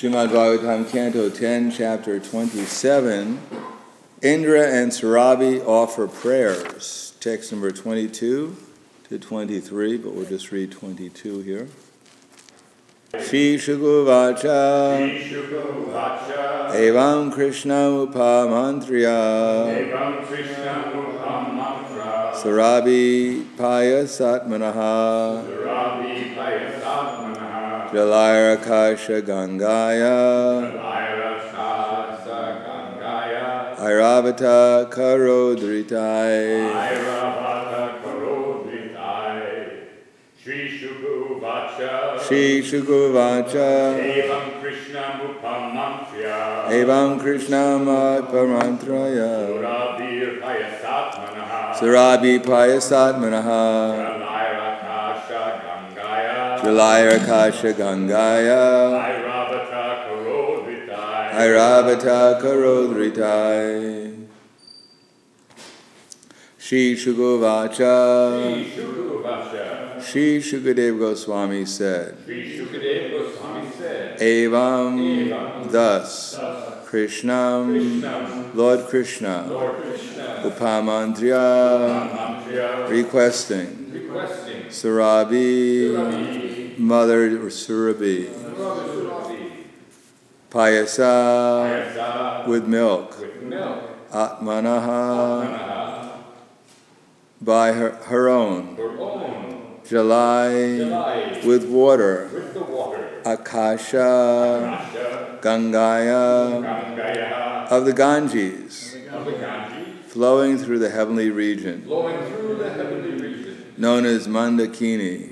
Srimad Bhagavatam, Canto 10, Chapter 27, Indra and Surabi offer prayers. Text number 22 to 23, but we'll just read 22 here. Shri Shukha Vacha Evam Krishna Upamantriya Surabi Payasatmanaha Jalayra Kasha Gangaya Airavata Karodritai Shri Shukha Evam Krishna Upamantraya Surabi Payasatmanaha Jalayra Kasha Gangaya Airavata Karodritai Shri Shukha Vacha Shri Shukadeva Goswami said, Evam, thus, Krishnam, Lord Krishna, Upamantriya, requesting, Surabi, mother Surabhi, Payasa, with milk, Atmanaha, by her own, Jalai, with water, Akasha, Gangaya, of the Ganges, flowing through the heavenly region, known as Mandakini,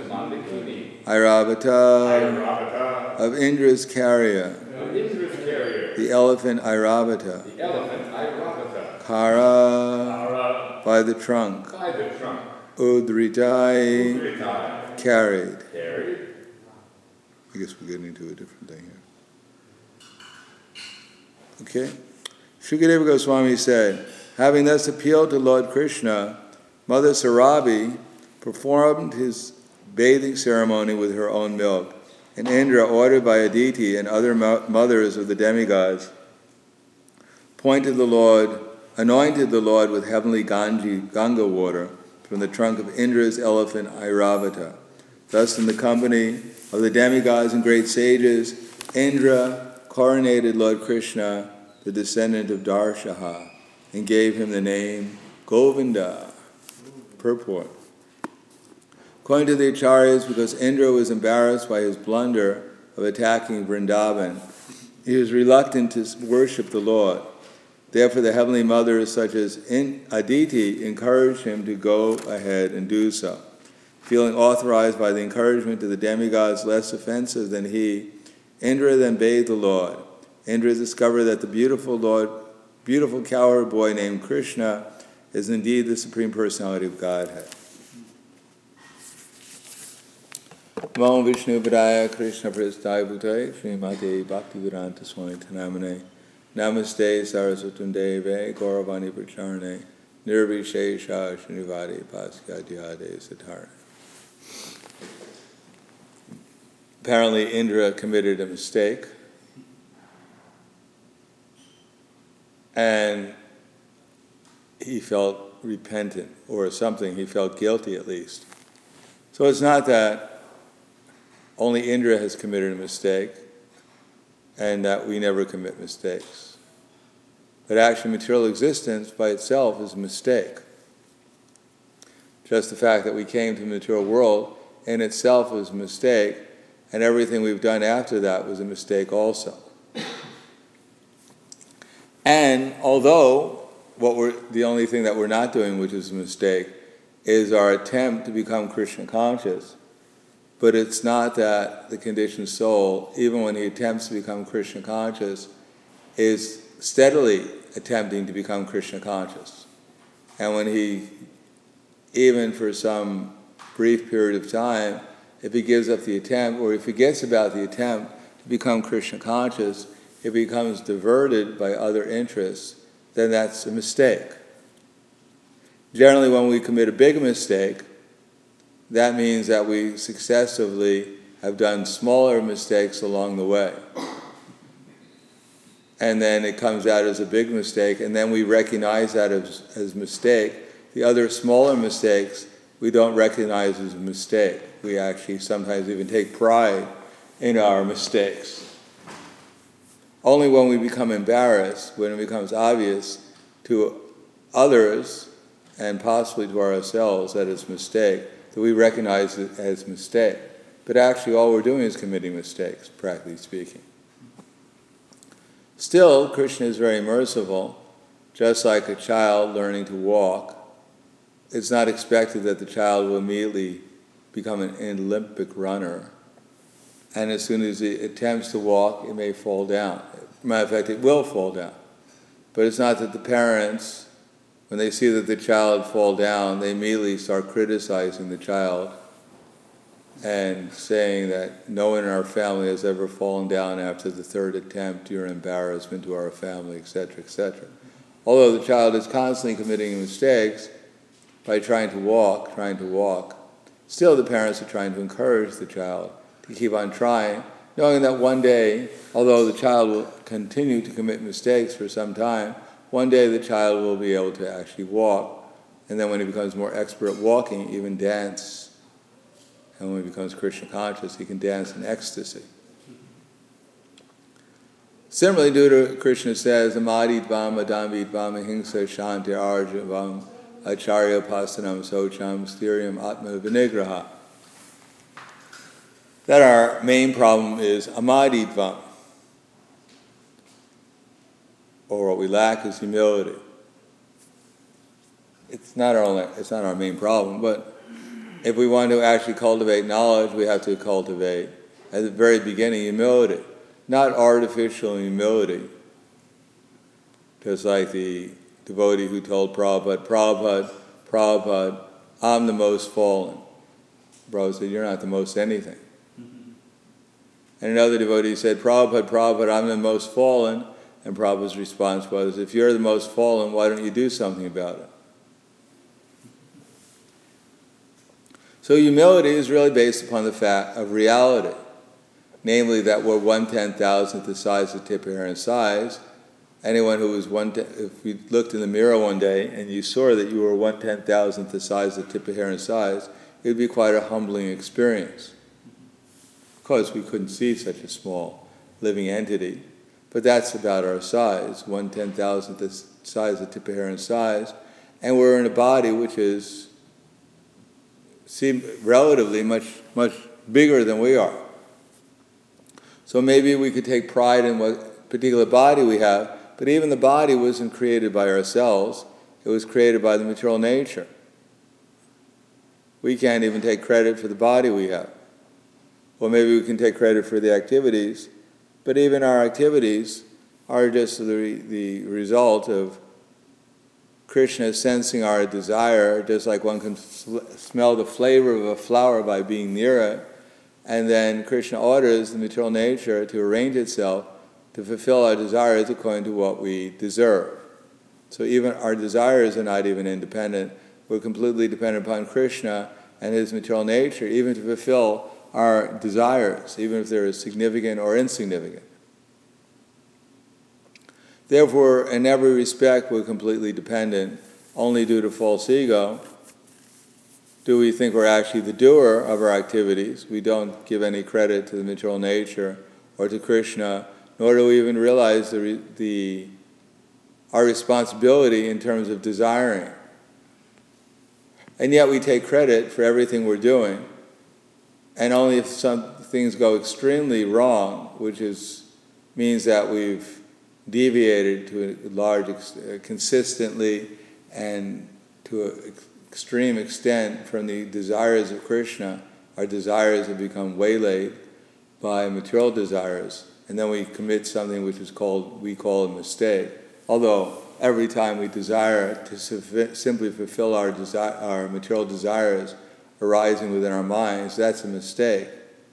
Airavata, of Indra's carrier, the elephant Airavata, Kara, by the trunk, Udritai, carried. I guess we're getting into a different thing here. Okay? Shukadeva Goswami said, having thus appealed to Lord Krishna, Mother Surabi performed his bathing ceremony with her own milk, and Indra, ordered by Aditi and other mothers of the demigods, anointed the Lord with heavenly Ganga water from the trunk of Indra's elephant Airavata. Thus, in the company of the demigods and great sages, Indra coronated Lord Krishna, the descendant of Darshaha, and gave him the name Govinda. Purport. According to the Acharyas, because Indra was embarrassed by his blunder of attacking Vrindavan, he was reluctant to worship the Lord. Therefore, the heavenly mothers, such as Aditi, encouraged him to go ahead and do so. Feeling authorized by the encouragement of the demigods less offensive than he, Indra then bathed the Lord. Indra discovered that the beautiful cowherd boy named Krishna is indeed the Supreme Personality of Godhead. Namo Vishnu Padaya Krishna Prasthaya Bhutaya Srimate Bhaktivedanta Swami Tanamane Namaste Saraswatam Deve Gauravani Pracharane Nirvishesha Srinivadi Paskadhyade Satarane. Apparently Indra committed a mistake, and he felt repentant, or something, he felt guilty at least. So it's not that only Indra has committed a mistake and that we never commit mistakes. But actually material existence by itself is a mistake. Just the fact that we came to the material world in itself was a mistake, and everything we've done after that was a mistake also. And although the only thing that we're not doing, which is a mistake, is our attempt to become Krishna conscious, but it's not that the conditioned soul, even when he attempts to become Krishna conscious, is steadily attempting to become Krishna conscious. And when he, even for some brief period of time, if he gives up the attempt, or he forgets about the attempt to become Krishna conscious, it becomes diverted by other interests, then that's a mistake. Generally, when we commit a big mistake, that means that we successively have done smaller mistakes along the way. and then it comes out as a big mistake, and then we recognize that as mistake. The other smaller mistakes we don't recognize as a mistake. We actually sometimes even take pride in our mistakes. Only when we become embarrassed, when it becomes obvious to others and possibly to ourselves that it's a mistake, that we recognize it as mistake. But actually all we're doing is committing mistakes, practically speaking. Still, Krishna is very merciful. Just like a child learning to walk, it's not expected that the child will immediately become an Olympic runner. And as soon as it attempts to walk, it may fall down. Matter of fact, it will fall down. But it's not that the parents, when they see that the child fall down, they immediately start criticizing the child and saying that no one in our family has ever fallen down after the third attempt. You're an embarrassment to our family, etc., etc. Although the child is constantly committing mistakes by trying to walk, still the parents are trying to encourage the child to keep on trying, knowing that one day, although the child will continue to commit mistakes for some time, one day the child will be able to actually walk, and then when he becomes more expert at walking, even dance. And when he becomes Krishna conscious, he can dance in ecstasy. Similarly, Duda Krishna says, Amadit vam, adambit vam, ahimsa, shanti, arjavam, acharya pasanam, socham, sthiriam, atma vinigraha. That our main problem is amadit vam, or what we lack is humility. It's not our main problem, but if we want to actually cultivate knowledge, we have to cultivate, at the very beginning, humility. Not artificial humility. Just like the devotee who told Prabhupada, I'm the most fallen. Prabhupada said, you're not the most anything. And another devotee said, Prabhupada, I'm the most fallen. And Prabhupada's response was, if you're the most fallen, why don't you do something about it? So humility is really based upon the fact of reality, namely that we're 1/10,000th the size of tip hair in size. Anyone who was if you looked in the mirror one day and you saw that you were 1/10,000th the size of tip of hair in size, it would be quite a humbling experience. Of course, we couldn't see such a small living entity, but that's about our size, 1/10,000th the size of tip of hair in size, and we're in a body which is relatively much bigger than we are. So maybe we could take pride in what particular body we have, but even the body wasn't created by ourselves. It was created by the material nature. We can't even take credit for the body we have. Well, maybe we can take credit for the activities, but even our activities are just the result of Krishna sensing our desire, just like one can smell the flavor of a flower by being near it, and then Krishna orders the material nature to arrange itself to fulfill our desires according to what we deserve. So even our desires are not even independent. We're completely dependent upon Krishna and his material nature, even to fulfill our desires, even if they're significant or insignificant. Therefore, in every respect, we're completely dependent. Only due to false ego do we think we're actually the doer of our activities. We don't give any credit to the material nature or to Krishna, nor do we even realize our responsibility in terms of desiring. And yet we take credit for everything we're doing, and only if some things go extremely wrong, which means that we've deviated to a large consistently and to an extreme extent from the desires of Krishna, our desires have become waylaid by material desires, and then we commit something which we call a mistake. Although every time we desire to simply fulfill our material desires arising within our minds, that's a mistake.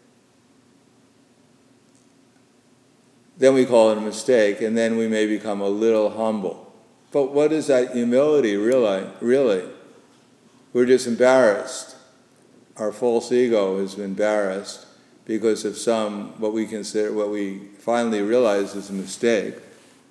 Then we call it a mistake, and then we may become a little humble. But what is that humility really? We're just embarrassed. Our false ego is embarrassed because of what we finally realize is a mistake.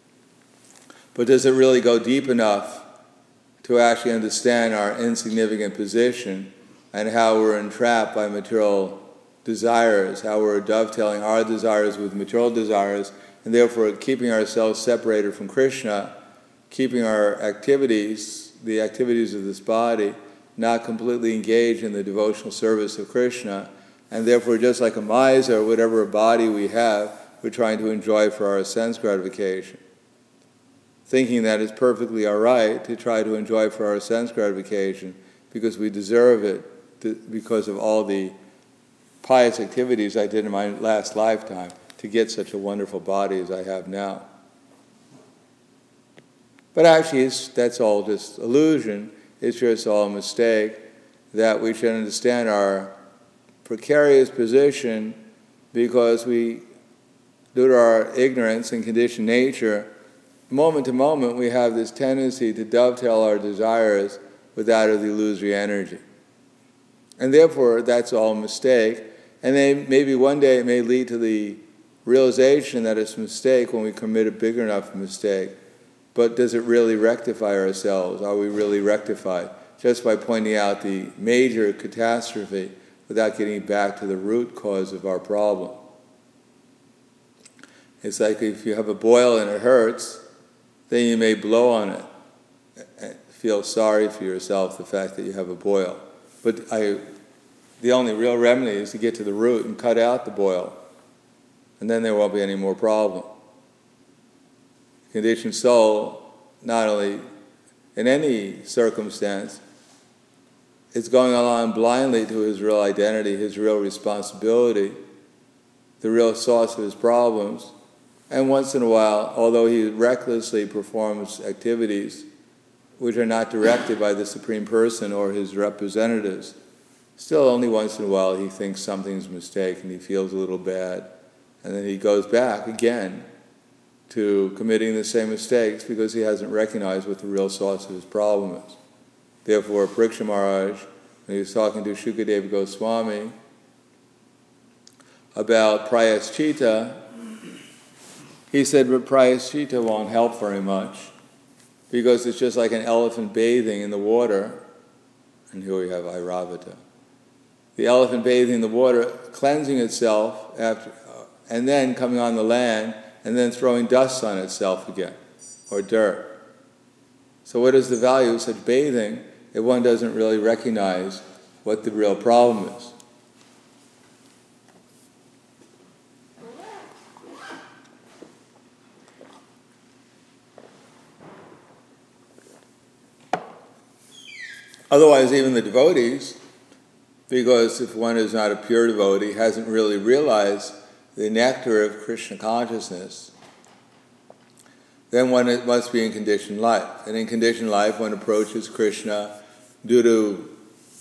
But does it really go deep enough to actually understand our insignificant position and how we're entrapped by material desires, how we're dovetailing our desires with material desires, and therefore keeping ourselves separated from Krishna, keeping our activities, the activities of this body, not completely engaged in the devotional service of Krishna, and therefore just like a miser, whatever body we have, we're trying to enjoy for our sense gratification, thinking that it's perfectly all right to try to enjoy for our sense gratification because we deserve it because of all the pious activities I did in my last lifetime to get such a wonderful body as I have now. But actually, that's all just illusion. It's just all a mistake, that we should understand our precarious position because we, due to our ignorance and conditioned nature, moment to moment we have this tendency to dovetail our desires with that of the illusory energy. And therefore, that's all a mistake. And then maybe one day it may lead to the realization that it's a mistake when we commit a big enough mistake. But does it really rectify ourselves? Are we really rectified? Just by pointing out the major catastrophe without getting back to the root cause of our problem. It's like if you have a boil and it hurts, then you may blow on it and feel sorry for yourself, the fact that you have a boil. But the only real remedy is to get to the root and cut out the boil, and then there won't be any more problem. Conditioned soul, not only in any circumstance, is going along blindly to his real identity, his real responsibility, the real source of his problems, and once in a while, although he recklessly performs activities which are not directed by the Supreme Person or his representatives, still only once in a while he thinks something's a mistake and he feels a little bad, and then he goes back again to committing the same mistakes because he hasn't recognized what the real source of his problem is. Therefore, Pariksha Maharaj, when he was talking to Shukadeva Goswami about Prayaschita, he said, but Prayaschita won't help very much because it's just like an elephant bathing in the water. And here we have Airavata. The elephant bathing in the water, cleansing itself after, and then coming on the land, and then throwing dust on itself again, or dirt. So what is the value of such bathing if one doesn't really recognize what the real problem is? Otherwise, even the devotees, because if one is not a pure devotee, hasn't really realized the nectar of Krishna consciousness, then one must be in conditioned life. And in conditioned life, one approaches Krishna due to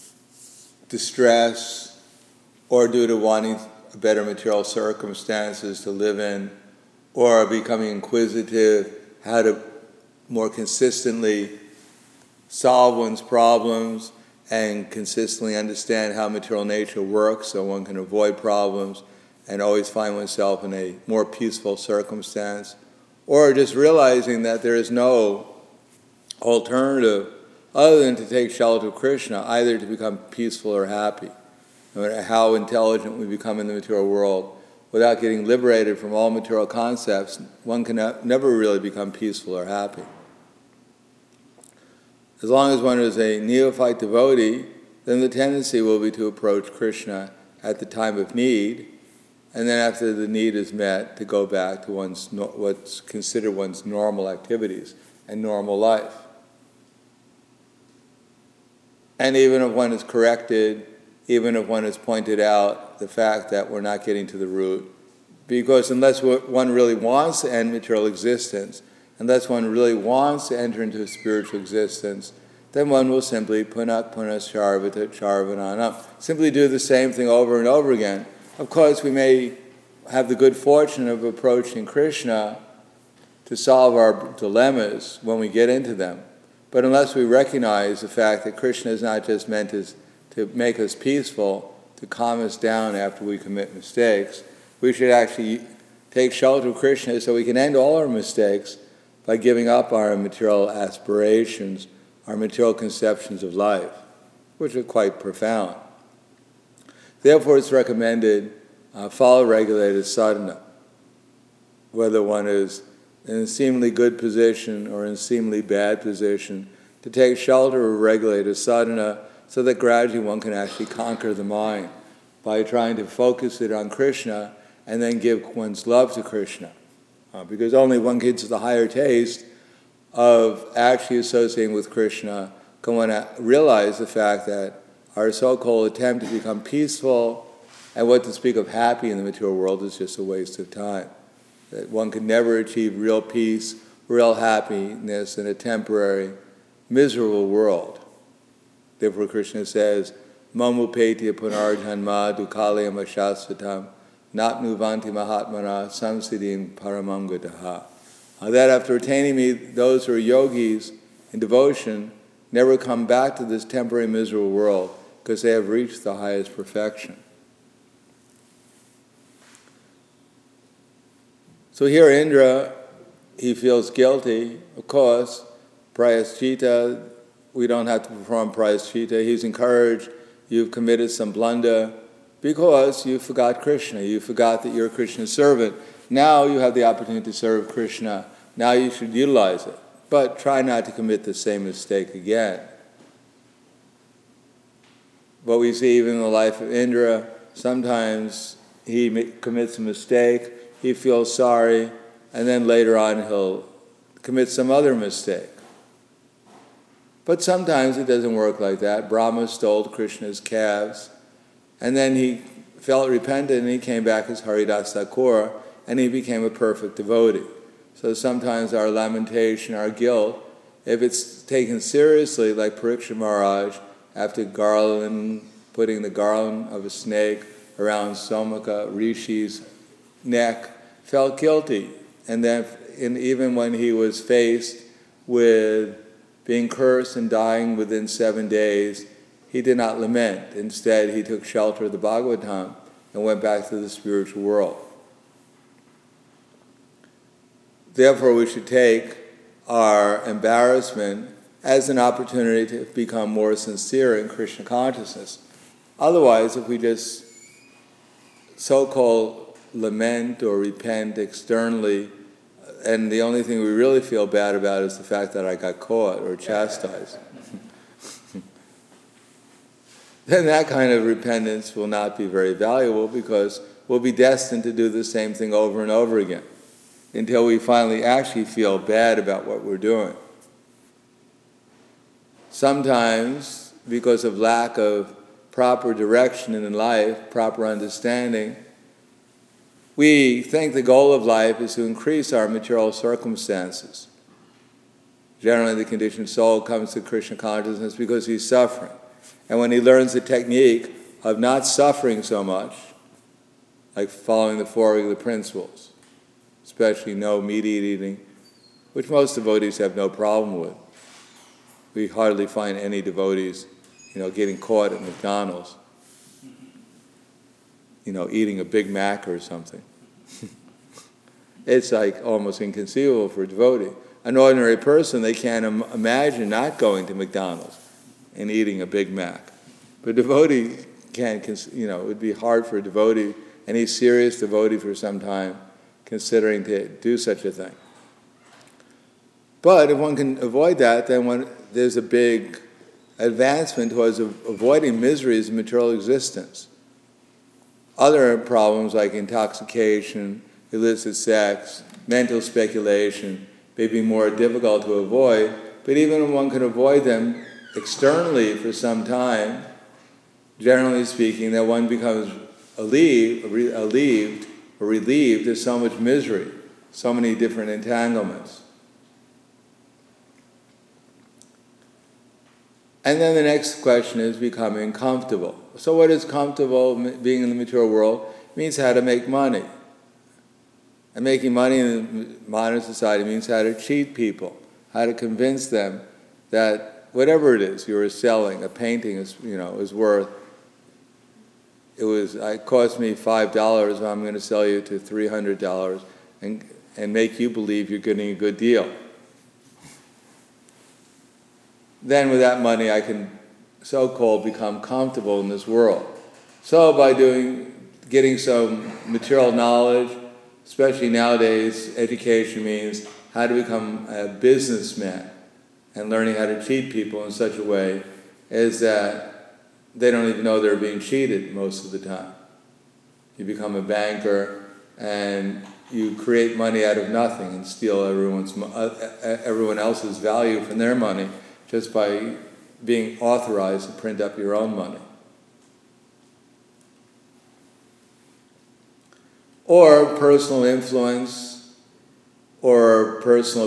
distress or due to wanting better material circumstances to live in, or becoming inquisitive, how to more consistently solve one's problems and consistently understand how material nature works so one can avoid problems and always find oneself in a more peaceful circumstance, or just realizing that there is no alternative other than to take shelter of Krishna, either to become peaceful or happy. No matter how intelligent we become in the material world, without getting liberated from all material concepts, one can never really become peaceful or happy. As long as one is a neophyte devotee, then the tendency will be to approach Krishna at the time of need, and then after the need is met, to go back to what's considered one's normal activities and normal life. And even if one is corrected, even if one has pointed out the fact that we're not getting to the root, because unless one really wants to end material existence, unless one really wants to enter into a spiritual existence, then one will simply punat charvata charvananam, simply do the same thing over and over again. Of course, we may have the good fortune of approaching Krishna to solve our dilemmas when we get into them. But unless we recognize the fact that Krishna is not just meant to make us peaceful, to calm us down after we commit mistakes, we should actually take shelter of Krishna so we can end all our mistakes by giving up our material aspirations, our material conceptions of life, which are quite profound. Therefore, it's recommended follow regulated sadhana, whether one is in a seemingly good position or in a seemingly bad position, to take shelter of regulated sadhana so that gradually one can actually conquer the mind by trying to focus it on Krishna and then give one's love to Krishna. Because only one gets the higher taste of actually associating with Krishna can one realize the fact that our so-called attempt to become peaceful and what to speak of happy in the material world is just a waste of time. That one can never achieve real peace, real happiness in a temporary, miserable world. Therefore Krishna says, Mamupetya punarjanma dukhalayam ashasvatam natnuvanti mahatmana samsiddhim paramam gataha. That after attaining me, those who are yogis in devotion never come back to this temporary miserable world because they have reached the highest perfection. So here Indra, he feels guilty. Of course, prayaschita, we don't have to perform prayaschita. He's encouraged, you've committed some blunder because you forgot Krishna. You forgot that you're a Krishna servant. Now you have the opportunity to serve Krishna. Now you should utilize it. But try not to commit the same mistake again. What we see even in the life of Indra, sometimes he commits a mistake, he feels sorry, and then later on he'll commit some other mistake. But sometimes it doesn't work like that. Brahma stole Krishna's calves, and then he felt repentant and he came back as Haridas Thakur, and he became a perfect devotee. So sometimes our lamentation, our guilt, if it's taken seriously, like Parikshit Maharaj, after putting the garland of a snake around Somaka Rishi's neck, felt guilty. And then even when he was faced with being cursed and dying within 7 days, he did not lament. Instead, he took shelter of the Bhagavatam and went back to the spiritual world. Therefore, we should take our embarrassment as an opportunity to become more sincere in Krishna consciousness. Otherwise, if we just so-called lament or repent externally, and the only thing we really feel bad about is the fact that I got caught or chastised, then that kind of repentance will not be very valuable because we'll be destined to do the same thing over and over again until we finally actually feel bad about what we're doing. Sometimes, because of lack of proper direction in life, proper understanding, we think the goal of life is to increase our material circumstances. Generally, the conditioned soul comes to Krishna consciousness because he's suffering. And when he learns the technique of not suffering so much, like following the four regular principles, especially no meat eating, which most devotees have no problem with. We hardly find any devotees, getting caught at McDonald's, eating a Big Mac or something. It's like almost inconceivable for a devotee. An ordinary person, they can't imagine not going to McDonald's and eating a Big Mac. But a devotee can't, it would be hard for a devotee, any serious devotee for some time, considering to do such a thing. But if one can avoid that, then there's a big advancement towards avoiding miseries in material existence. Other problems like intoxication, illicit sex, mental speculation may be more difficult to avoid, but even when one can avoid them externally for some time, generally speaking, that one becomes relieved there's so much misery, so many different entanglements. And then the next question is becoming comfortable. So what is comfortable being in the material world? It means how to make money. And making money in the modern society means how to cheat people, how to convince them that whatever it is you are selling, a painting is worth, it cost me $5, I'm going to sell you to $300 and make you believe you're getting a good deal. then with that money I can so-called become comfortable in this world. So by getting some material knowledge, especially nowadays, education means how to become a businessman and learning how to cheat people in such a way as that they don't even know they're being cheated most of the time. You become a banker and you create money out of nothing and steal everyone else's value from their money just by being authorized to print up your own money. Or personal influence, or personal,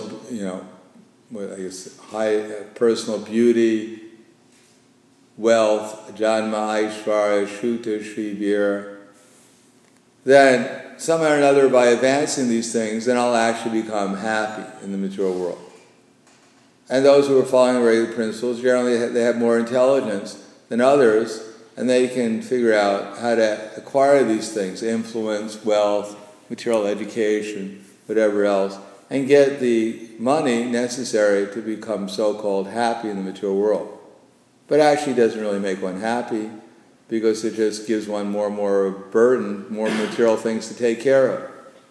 personal beauty, wealth, janma, aishvarya, shuta, shrivir. Then, somehow or another, by advancing these things, then I'll actually become happy in the material world. And those who are following the regular principles, generally they have more intelligence than others, and they can figure out how to acquire these things, influence, wealth, material education, whatever else, and get the money necessary to become so-called happy in the material world. But actually doesn't really make one happy, because it just gives one more and more burden, more material things to take care of.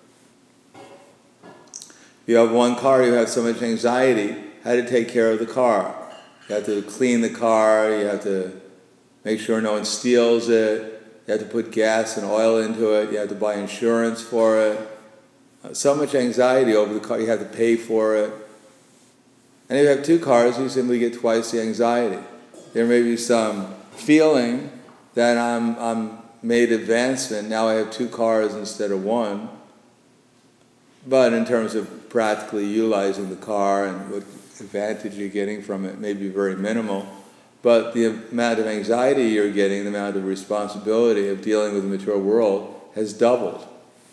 If you have one car, you have so much anxiety how to take care of the car. You have to clean the car, you have to make sure no one steals it, you have to put gas and oil into it, you have to buy insurance for it. So much anxiety over the car, you have to pay for it. And if you have two cars, you simply get twice the anxiety. There may be some feeling that I'm made advancement, now I have two cars instead of one. But in terms of practically utilizing the car and what advantage you're getting from it may be very minimal. But the amount of anxiety you're getting, the amount of responsibility of dealing with the material world has doubled.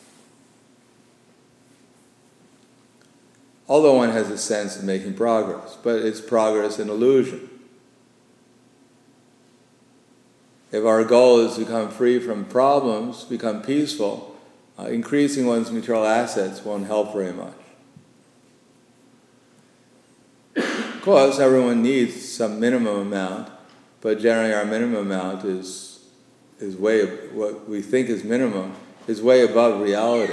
Although one has a sense of making progress, but it's progress in illusion. If our goal is to become free from problems, become peaceful, increasing one's material assets won't help very much. Of course, everyone needs some minimum amount, but generally our minimum amount is what we think is minimum, is way above reality.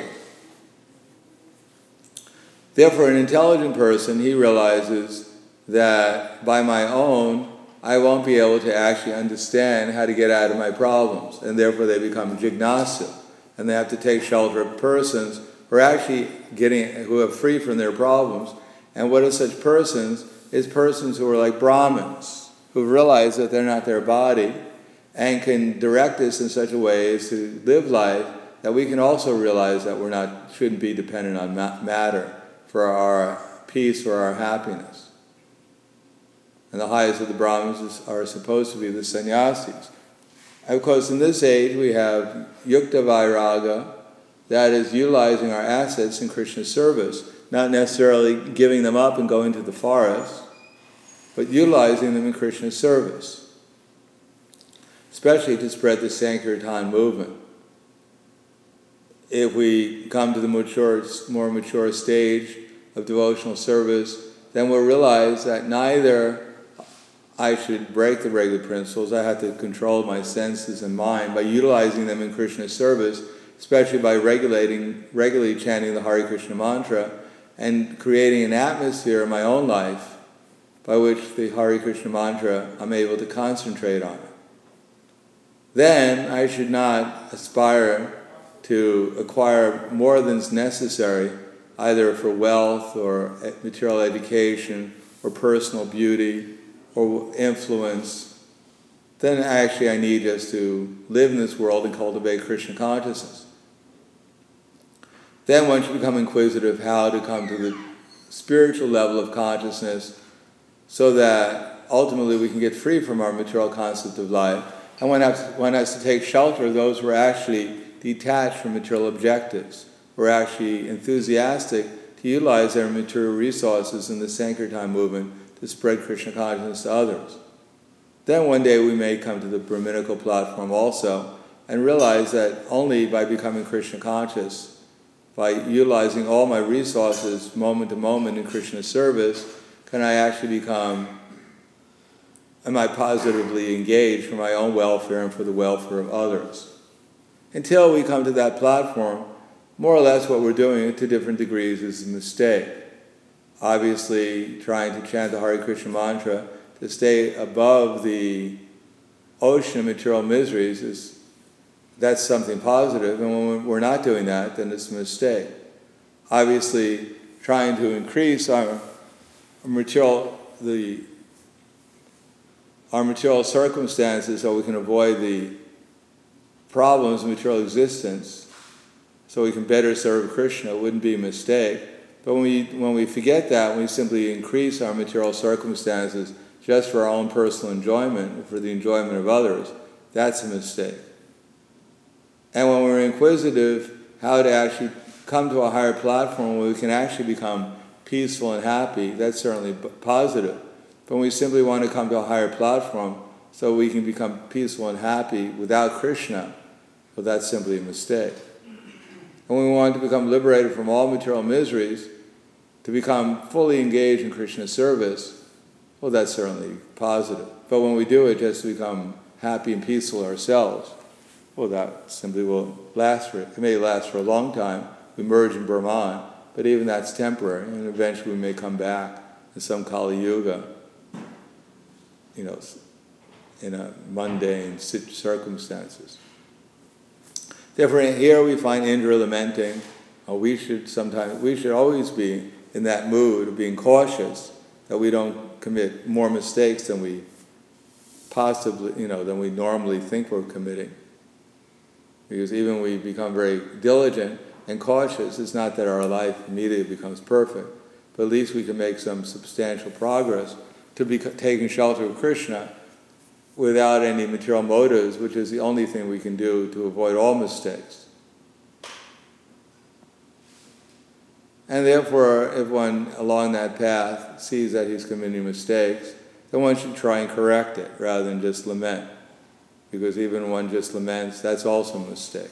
Therefore, an intelligent person, he realizes that by my own, I won't be able to actually understand how to get out of my problems, and therefore they become jignasu, and they have to take shelter of persons who are actually who are free from their problems. And what are such persons? Is persons who are like Brahmins, who realize that they're not their body, and can direct us in such a way as to live life that we can also realize that shouldn't be dependent on matter for our peace or our happiness. And the highest of the Brahmins are supposed to be the sannyasis. Of course, in this age we have yukta vairaga, that is utilizing our assets in Krishna's service, not necessarily giving them up and going to the forest, but utilizing them in Krishna's service, especially to spread the Sankirtan movement. If we come to the more mature stage of devotional service, then we'll realize that neither I should break the regular principles, I have to control my senses and mind by utilizing them in Krishna's service, especially by regularly chanting the Hare Krishna mantra and creating an atmosphere in my own life by which the Hare Krishna mantra, I'm able to concentrate on it. Then I should not aspire to acquire more than is necessary, either for wealth or material education or personal beauty or influence. Then actually I need just to live in this world and cultivate Krishna consciousness. Then one should become inquisitive how to come to the spiritual level of consciousness so that ultimately we can get free from our material concept of life. And one has to take shelter of those who are actually detached from material objectives, who are actually enthusiastic to utilize their material resources in the Sankirtan movement to spread Krishna consciousness to others. Then one day we may come to the Brahminical platform also and realize that only by becoming Krishna conscious, by utilizing all my resources moment to moment in Krishna's service, can I actually become am I positively engaged for my own welfare and for the welfare of others? Until we come to that platform, more or less what we're doing to different degrees is a mistake. Obviously, trying to chant the Hare Krishna mantra to stay above the ocean of material miseries that's something positive, and when we're not doing that, then it's a mistake. Obviously, trying to increase our material circumstances so we can avoid the problems of material existence, so we can better serve Krishna, wouldn't be a mistake. But when we forget that, when we simply increase our material circumstances just for our own personal enjoyment, for the enjoyment of others, that's a mistake. And when we're inquisitive how to actually come to a higher platform where we can actually become peaceful and happy, that's certainly positive. But when we simply want to come to a higher platform so we can become peaceful and happy without Krishna, well, that's simply a mistake. And when we want to become liberated from all material miseries, to become fully engaged in Krishna's service, well, that's certainly positive. But when we do it just to become happy and peaceful ourselves, well, that simply will last it may last for a long time. We merge in Brahman, but even that's temporary, and eventually we may come back in some Kali Yuga, in a mundane circumstances. Therefore, here we find Indra lamenting. We should always be in that mood of being cautious that we don't commit more mistakes than we than we normally think we're committing. Because even we become very diligent and cautious, it's not that our life immediately becomes perfect, but at least we can make some substantial progress to be taking shelter of Krishna without any material motives, which is the only thing we can do to avoid all mistakes. And therefore, if one along that path sees that he's committing mistakes, then one should try and correct it rather than just lament. Because even when one just laments, that's also a mistake.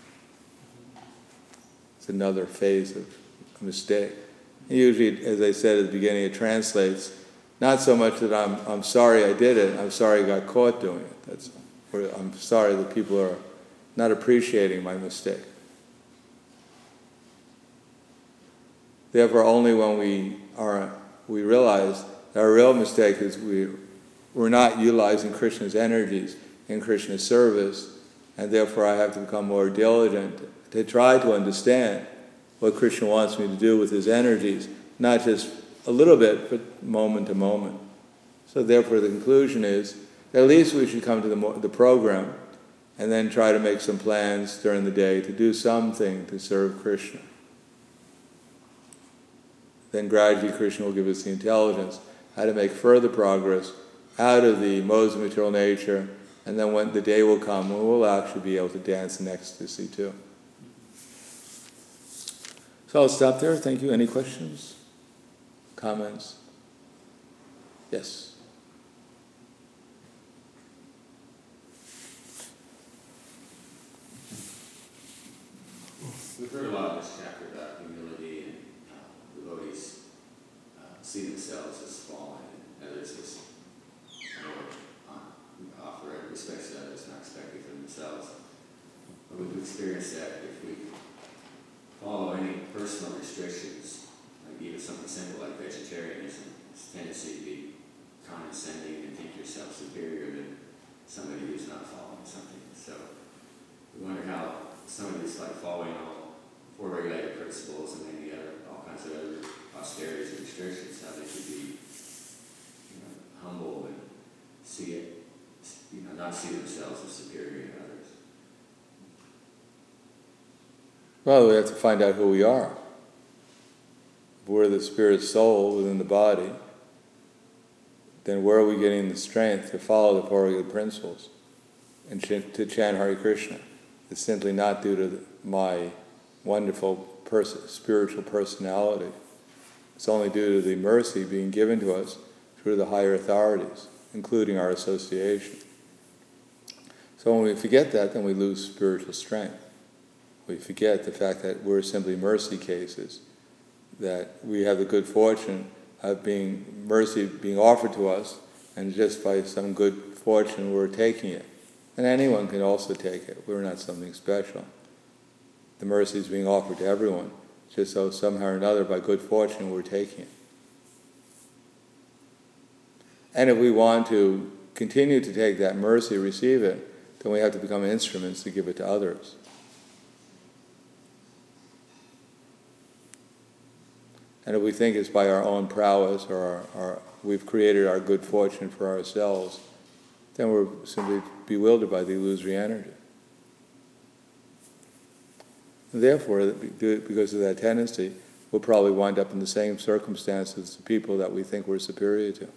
It's another phase of a mistake. And usually, as I said at the beginning, it translates not so much that I'm sorry I did it, I'm sorry I got caught doing it. I'm sorry that people are not appreciating my mistake. Therefore, only when we realize that our real mistake is we're not utilizing Krishna's energies in Krishna's service, and therefore I have to become more diligent to try to understand what Krishna wants me to do with his energies, not just a little bit, but moment to moment. So therefore the conclusion is, at least we should come to the program and then try to make some plans during the day to do something to serve Krishna. Then gradually Krishna will give us the intelligence how to make further progress out of the modes of material nature, and then when the day will come when we'll actually be able to dance in ecstasy too. So I'll stop there. Thank you. Any questions? Comments? Yes. We've heard a lot in this chapter about humility and devotees see themselves as fallen and others as offer respect to others, not expecting for themselves. But we've experienced that if we follow any personal restrictions, like even something simple like vegetarianism, it's a tendency to be condescending and think yourself superior than somebody who's not following something. So we wonder how somebody's like following all four regulated principles and maybe all kinds of other austerities and restrictions, how they could be humble and see it, not see themselves as superior to others. Well, we have to find out who we are. If we're the spirit soul within the body, then where are we getting the strength to follow the four regulated principles and to chant Hare Krishna? It's simply not due to my wonderful spiritual personality. It's only due to the mercy being given to us through the higher authorities, including our association. So when we forget that, then we lose spiritual strength. We forget the fact that we're simply mercy cases, that we have the good fortune of mercy being offered to us and just by some good fortune we're taking it. And anyone can also take it. We're not something special. The mercy is being offered to everyone, just so somehow or another, by good fortune, we're taking it. And if we want to continue to take that mercy, receive it, then we have to become instruments to give it to others. And if we think it's by our own prowess or we've created our good fortune for ourselves, then we're simply bewildered by the illusory energy. And therefore, because of that tendency, we'll probably wind up in the same circumstances as the people that we think we're superior to.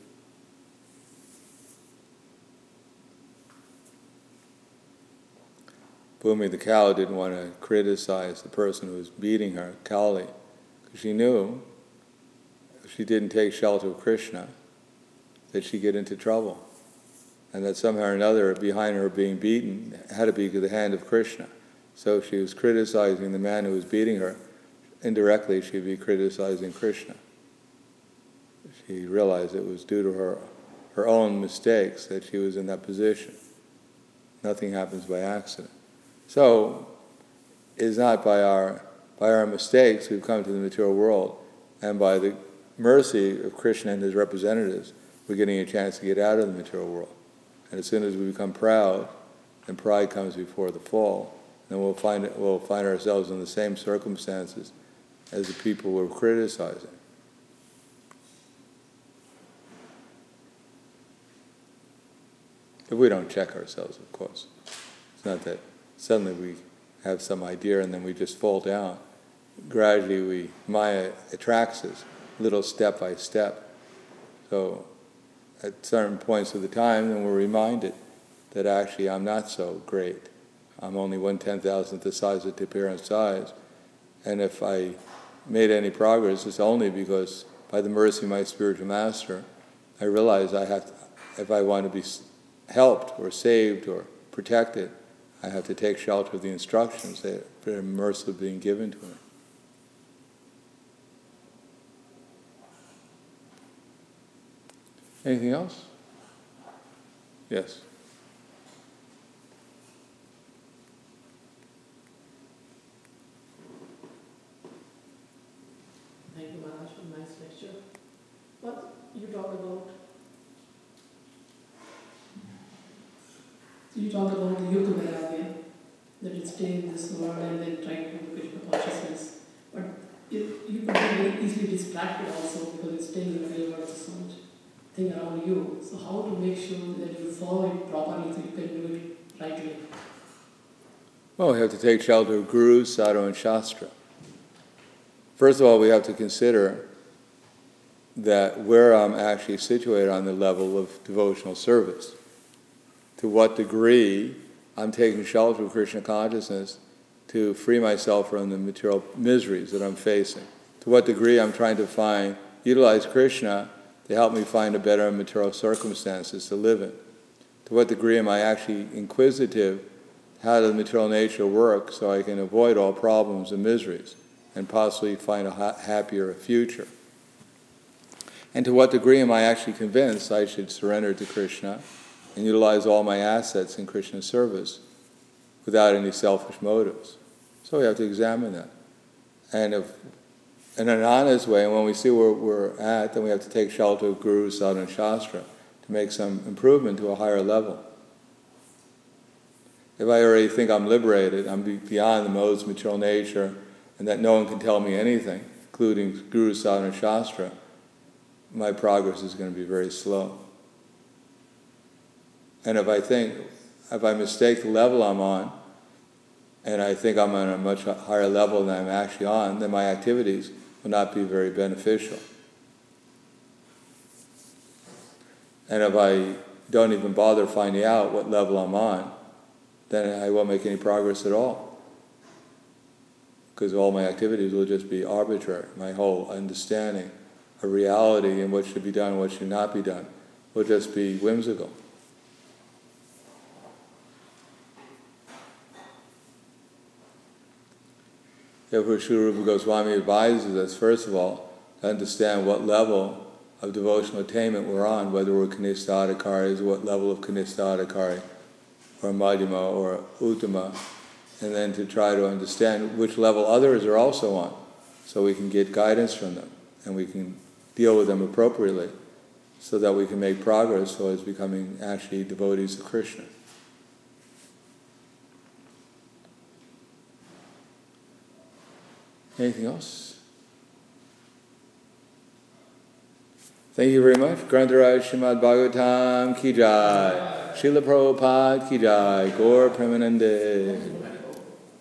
Bhumi the cow didn't want to criticize the person who was beating her, Kali, because she knew if she didn't take shelter of Krishna, that she'd get into trouble. And that somehow or another, behind her being beaten, had to be the hand of Krishna. So if she was criticizing the man who was beating her, indirectly she'd be criticizing Krishna. She realized it was due to her own mistakes that she was in that position. Nothing happens by accident. So it's not by our mistakes we've come to the material world, and by the mercy of Krishna and his representatives, we're getting a chance to get out of the material world. And as soon as we become proud, then pride comes before the fall, then we'll find ourselves in the same circumstances as the people we're criticizing. If we don't check ourselves, of course. It's not that suddenly we have some idea and then we just fall down. Gradually Maya attracts us, little step by step. So at certain points of the time, then we're reminded that actually I'm not so great. I'm only 1/10,000th the size of the appearance size. And if I made any progress, it's only because by the mercy of my spiritual master, I realize I have to, if I want to be helped or saved or protected, I have to take shelter of the instructions that are mercifully being given to me. Anything else? Yes. Thank you, Maharaj, for a nice lecture. What you talk about? You talk about the yoga vairagya, that you stay in this world and then try to Krishna consciousness. But you could be very easily distracted also because you're staying in the real world, there's so much thing around you. So how to make sure that you follow it properly so you can do it rightly? Well, we have to take shelter of Guru, Sadhu, and Shastra. First of all, we have to consider that where I'm actually situated on the level of devotional service. To what degree I'm taking shelter of Krishna consciousness to free myself from the material miseries that I'm facing. To what degree I'm trying to utilize Krishna to help me find a better material circumstances to live in. To what degree am I actually inquisitive how does the material nature work so I can avoid all problems and miseries and possibly find a happier future. And to what degree am I actually convinced I should surrender to Krishna and utilize all my assets in Krishna's service without any selfish motives. So we have to examine that. And if in an honest way, and when we see where we're at, then we have to take shelter of Guru, Sadhu, and Shastra to make some improvement to a higher level. If I already think I'm liberated, I'm beyond the modes of material nature, and that no one can tell me anything, including Guru, Sadhu, and Shastra, my progress is going to be very slow. And if I mistake the level I'm on, and I think I'm on a much higher level than I'm actually on, then my activities will not be very beneficial. And if I don't even bother finding out what level I'm on, then I won't make any progress at all. Because all my activities will just be arbitrary. My whole understanding of reality and what should be done and what should not be done will just be whimsical. Therefore, Srila Rupa Goswami advises us, first of all, to understand what level of devotional attainment we're on, whether we're Kanistha Adhikaris, what level of Kanistha Adhikari, or Madhyama, or Uttama, and then to try to understand which level others are also on, so we can get guidance from them, and we can deal with them appropriately, so that we can make progress towards becoming actually devotees of Krishna. Anything else? Thank you very much. Grantaraj Srimad Bhagavatam ki jai. Srila Prabhupada ki jai. Gaur Premanande.